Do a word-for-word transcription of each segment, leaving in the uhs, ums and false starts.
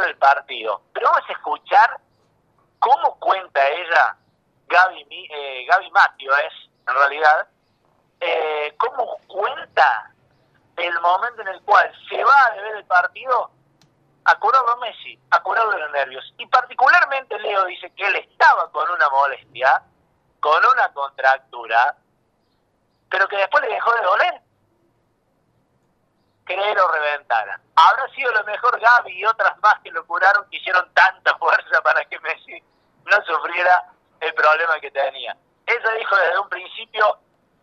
el partido. Pero vamos a escuchar cómo cuenta ella, Gaby, eh, Gaby Matio es, en realidad, eh, cómo cuenta el momento en el cual se va de ver el partido a curarlo a Messi, a curarlo de los nervios. Y particularmente Leo dice que él estaba con una molestia, con una contractura, pero que después le dejó de doler. Que lo reventara. Habrá sido lo mejor Gaby y otras más que lo curaron, que hicieron tanta fuerza para que Messi no sufriera el problema que tenía. Ella dijo desde un principio,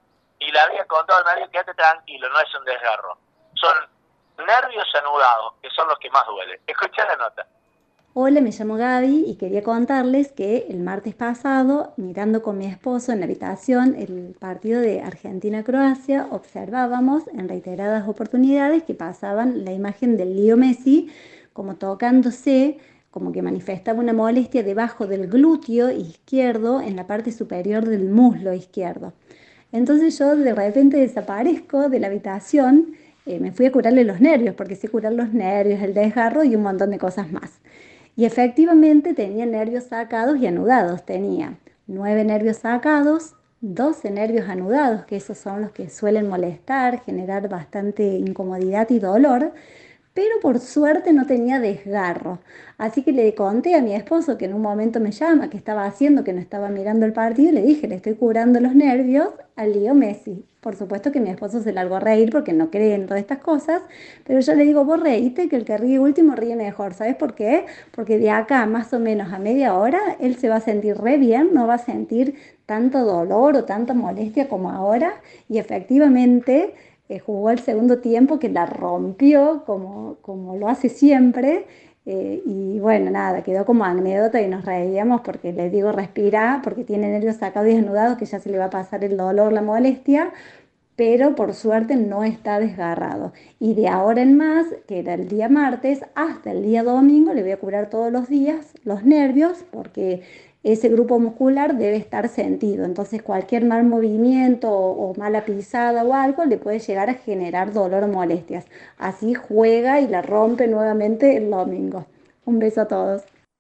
y le había contado al marido, quédate tranquilo, no es un desgarro. Son nervios anudados, que son los que más duelen. Escuchá la nota. Hola, me llamo Gaby y quería contarles que el martes pasado, mirando con mi esposo en la habitación el partido de Argentina-Croacia, observábamos en reiteradas oportunidades que pasaban la imagen del Leo Messi como tocándose, como que manifestaba una molestia debajo del glúteo izquierdo en la parte superior del muslo izquierdo. Entonces yo de repente desaparezco de la habitación, eh, me fui a curarle los nervios, porque sé curar los nervios, el desgarro y un montón de cosas más. Y efectivamente tenía nervios sacados y anudados. Tenía nueve nervios sacados, doce nervios anudados, que esos son los que suelen molestar, generar bastante incomodidad y dolor, pero por suerte no tenía desgarro. Así que le conté a mi esposo, que en un momento me llama, que estaba haciendo, que no estaba mirando el partido, y le dije, le estoy curando los nervios al Leo Messi. Por supuesto que mi esposo se largó a reír porque no cree en todas estas cosas, pero yo le digo, vos reíste, que el que ríe último ríe mejor. ¿Sabes por qué? Porque de acá más o menos a media hora él se va a sentir re bien, no va a sentir tanto dolor o tanta molestia como ahora, y efectivamente eh, jugó el segundo tiempo que la rompió como, como lo hace siempre. Eh, y bueno, nada, quedó como anécdota y nos reíamos porque le digo respira, porque tiene nervios sacados y desnudados, que ya se le va a pasar el dolor, la molestia, pero por suerte no está desgarrado. Y de ahora en más, que era el día martes, hasta el día domingo, le voy a curar todos los días los nervios, porque ese grupo muscular debe estar sentido. Entonces cualquier mal movimiento o, o mala pisada o algo le puede llegar a generar dolor o molestias. Así juega y la rompe nuevamente el domingo. Un beso a todos.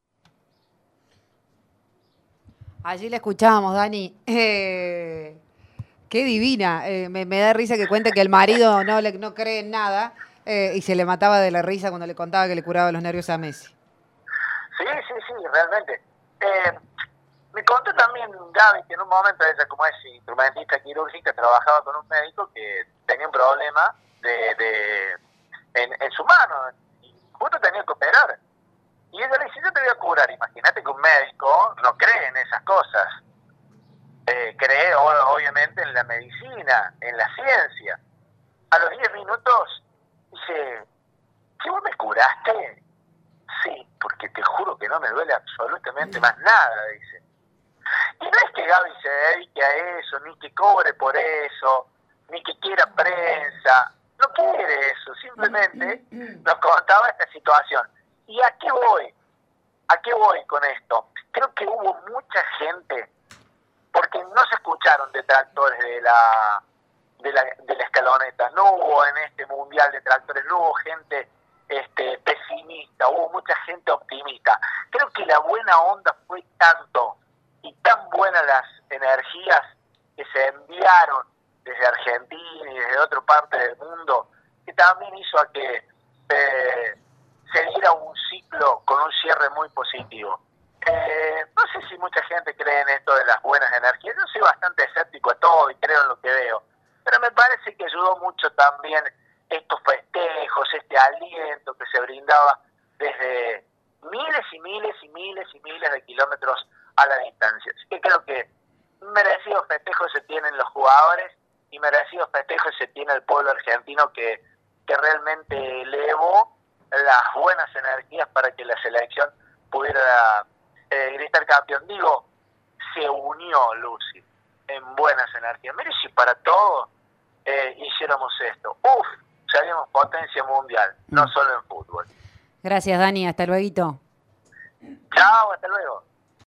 Allí la escuchábamos, Dani. Eh, qué divina. Eh, me, me da risa que cuente que el marido no, le, no cree en nada eh, y se le mataba de la risa cuando le contaba que le curaba los nervios a Messi. Sí, sí, sí, realmente. Eh, me contó también Gaby que en un momento ella, como es instrumentista quirúrgica, trabajaba con un médico que tenía un problema de, de en, en su mano y justo tenía que operar. Y ella le dice, yo te voy a curar. Imagínate que un médico no cree en esas cosas. Eh, cree obviamente en la medicina, en la ciencia. A los diez minutos dice, ¿si vos me curaste? Sí, porque te juro que no me duele absolutamente más nada, dice. Y no es que Gaby se dedique a eso, ni que cobre por eso, ni que quiera prensa. No quiere eso, simplemente nos contaba esta situación. ¿Y a qué voy? ¿A qué voy con esto? Creo que hubo mucha gente, porque no se escucharon detractores de la, de la, de la escaloneta, no hubo en este mundial detractores, no hubo gente este, pesimista, hubo mucha gente optimista. Creo que la buena onda fue tanto y tan buenas las energías que se enviaron desde Argentina y desde otra parte del mundo, que también hizo a que eh, se diera un ciclo con un cierre muy positivo. Eh, no sé si mucha gente cree en esto de las buenas energías. Yo soy bastante escéptico a todo y creo en lo que veo, pero me parece que ayudó mucho también estos festejos, este aliento que se brindaba desde miles y miles y miles y miles de kilómetros a la distancia. Así que creo que merecidos festejos se tienen los jugadores y merecidos festejos se tiene el pueblo argentino, que, que realmente elevó las buenas energías para que la selección pudiera eh, gritar campeón. Digo, se unió, Lucy, en buenas energías. Mire, si para todos eh, hiciéramos esto, uff, seríamos potencia mundial, no solo en fútbol. Gracias, Dani, hasta luego. Chao, hasta luego.